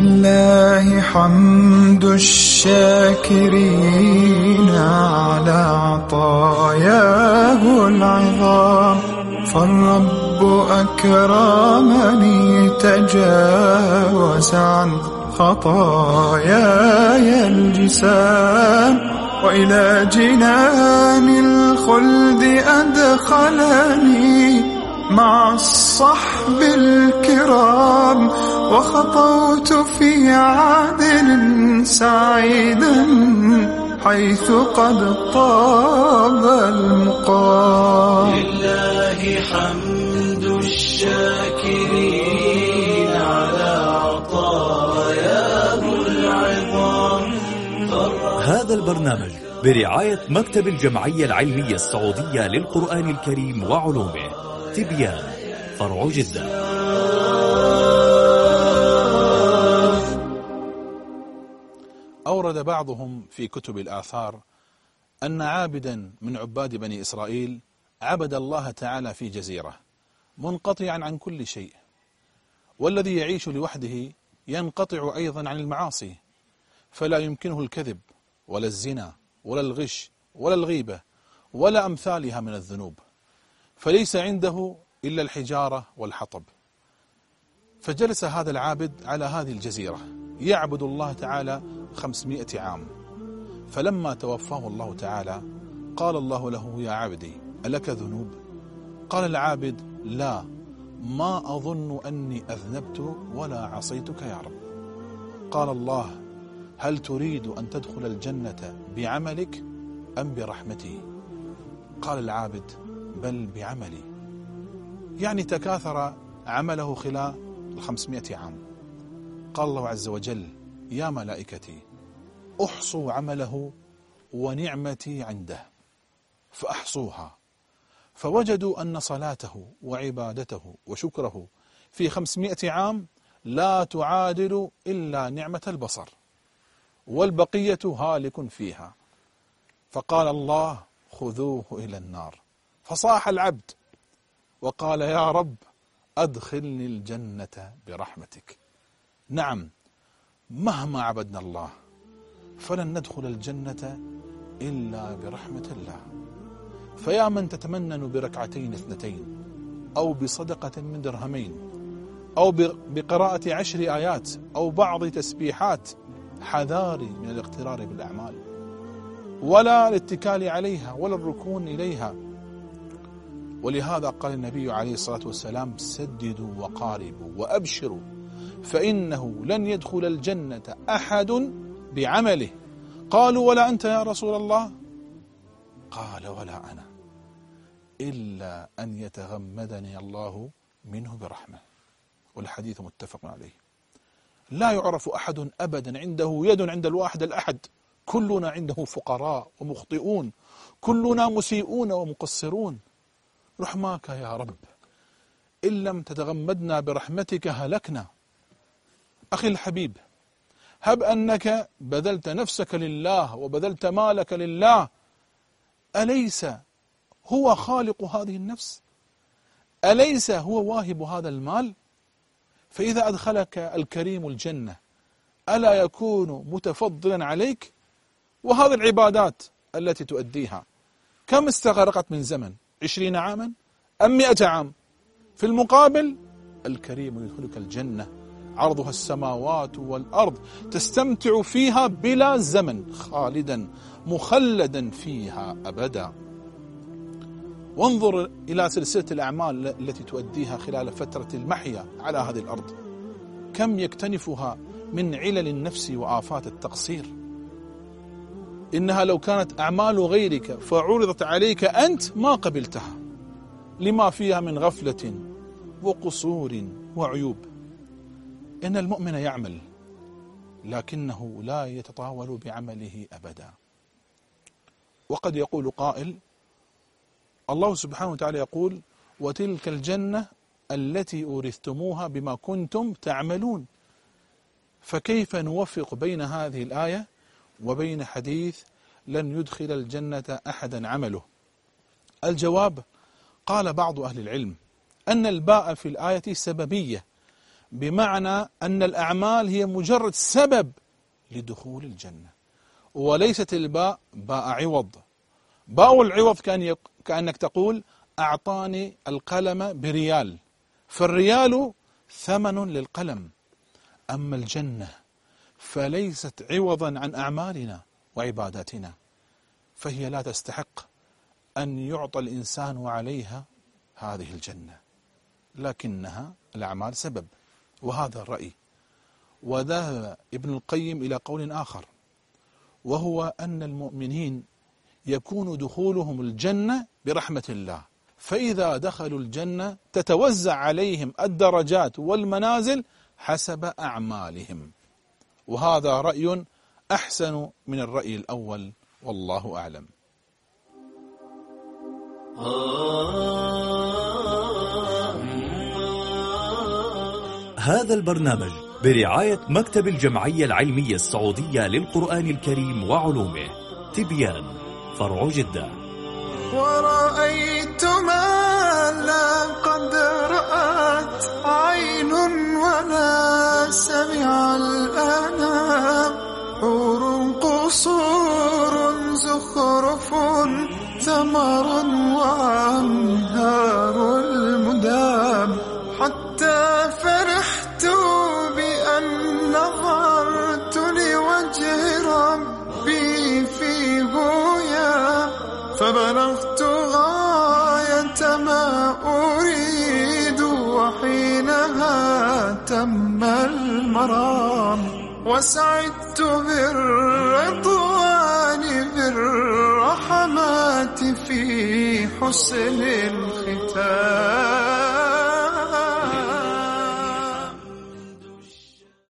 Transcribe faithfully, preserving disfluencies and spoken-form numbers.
لله حمد الشاكرين على عطاياه العظام، فالرب أكرمني تجاوز عن خطاياي الجسام، وإلى جنان الخلد أدخلني مع الصحب الكرام، وخطوت في عدن سعيدا حيث قد طاب المقام. لله حمد الشاكرين على عطاياه العظام. هذا البرنامج برعاية مكتب الجمعية العلمية السعودية للقرآن الكريم وعلومه، تبيان، فرع جدة. أورد بعضهم في كتب الآثار أن عابدا من عباد بني إسرائيل عبد الله تعالى في جزيرة منقطعا عن كل شيء، والذي يعيش لوحده ينقطع أيضا عن المعاصي، فلا يمكنه الكذب ولا الزنا ولا الغش ولا الغيبة ولا أمثالها من الذنوب، فليس عنده إلا الحجارة والحطب. فجلس هذا العابد على هذه الجزيرة يعبد الله تعالى خمسمائة عام، فلما توفاه الله تعالى قال الله له: يا عبدي ألك ذنوب؟ قال العابد: لا، ما أظن أني أذنبت ولا عصيتك يا رب. قال الله: هل تريد أن تدخل الجنة بعملك أم برحمتي؟ قال العابد: بل بعملي. يعني تكاثر عمله خلال الخمسمائة عام. قال الله عز وجل: يا ملائكتي احصوا عمله ونعمتي عنده، فأحصوها، فوجدوا أن صلاته وعبادته وشكره في خمسمائة عام لا تعادل إلا نعمة البصر، والبقية هالك فيها. فقال الله: خذوه إلى النار. فصاح العبد وقال: يا رب أدخلني الجنة برحمتك. نعم، مهما عبدنا الله فلن ندخل الجنة إلا برحمة الله. فيا من تتمنن بركعتين اثنتين، أو بصدقة من درهمين، أو بقراءة عشر آيات، أو بعض تسبيحات، حذاري من الاغترار بالأعمال ولا الاتكال عليها ولا الركون إليها. ولهذا قال النبي عليه الصلاة والسلام: سددوا وقاربوا وأبشروا، فإنه لن يدخل الجنة أحد بعمله. قالوا: ولا أنت يا رسول الله؟ قال: ولا أنا، إلا أن يتغمدني الله منه برحمة. والحديث متفق عليه. لا يعرف أحد أبدا عنده يد عند الواحد الأحد، كلنا عنده فقراء ومخطئون، كلنا مسيئون ومقصرون. رحماك يا رب، إن لم تتغمدنا برحمتك هلكنا. أخي الحبيب، هب أنك بذلت نفسك لله وبذلت مالك لله، أليس هو خالق هذه النفس؟ أليس هو واهب هذا المال؟ فإذا أدخلك الكريم الجنة ألا يكون متفضلا عليك؟ وهذه العبادات التي تؤديها كم استغرقت من زمن؟ عشرين عاما أم مئة عام؟ في المقابل الكريم يدخلك الجنة عرضها السماوات والأرض، تستمتع فيها بلا زمن، خالدا مخلدا فيها أبدا. وانظر إلى سلسلة الأعمال التي تؤديها خلال فترة المحيا على هذه الأرض، كم يكتنفها من علل النفس وآفات التقصير. إنها لو كانت أعمال غيرك فعرضت عليك أنت ما قبلتها، لما فيها من غفلة وقصور وعيوب. إن المؤمن يعمل لكنه لا يتطاول بعمله أبدا. وقد يقول قائل: الله سبحانه وتعالى يقول: وتلك الجنة التي أورثتموها بما كنتم تعملون. فكيف نوفق بين هذه الآية وبين حديث لن يدخل الجنة أحدا عمله؟ الجواب: قال بعض أهل العلم أن الباء في الآية سببية، بمعنى أن الأعمال هي مجرد سبب لدخول الجنة، وليست الباء باء عوض. باء العوض كان يق... كأنك تقول أعطاني القلم بريال، فالريال ثمن للقلم. أما الجنة فليست عوضا عن أعمالنا وعباداتنا، فهي لا تستحق أن يعطى الإنسان عليها هذه الجنة، لكنها الأعمال سبب، وهذا الرأي. وذهب ابن القيم إلى قول آخر، وهو أن المؤمنين يكون دخولهم الجنة برحمة الله، فإذا دخلوا الجنة تتوزع عليهم الدرجات والمنازل حسب أعمالهم، وهذا رأي أحسن من الرأي الأول، والله أعلم. هذا البرنامج برعاية مكتب الجمعية العلمية السعودية للقرآن الكريم وعلومه، تبيان، فرع جدة. ورأيت ما لا قد رأت عين ولا سمع الآن، حور قصور زخرف ثمر وأنهار المدام، حتى فرحت بأن نظرت لوجه ربي في بويا، فبلغت غاية ما أريد، وحينها تم المرام، وسعدت بالرضوان بالرحمات في حسن الختام.